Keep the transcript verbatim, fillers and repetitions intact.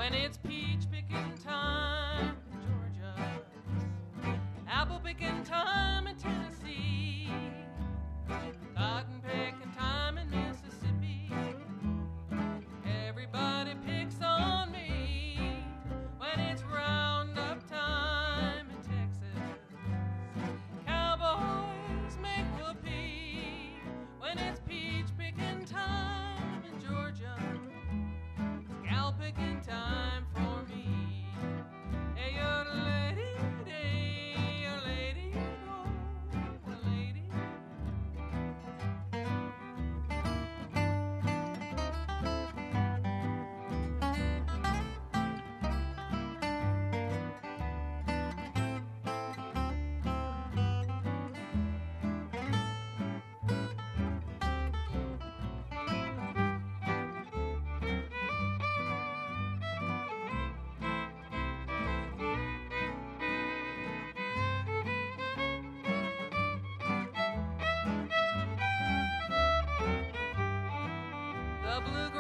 when it's peach picking time in Georgia, apple picking time in Tennessee, cotton picking time in Mississippi. Everybody picks on me when it's roundup time in Texas. Cowboys make whoopee when it's peach picking time in Georgia. Gal picking time for me. Hey, you're the lady, day, a lady, oh, a lady. The blue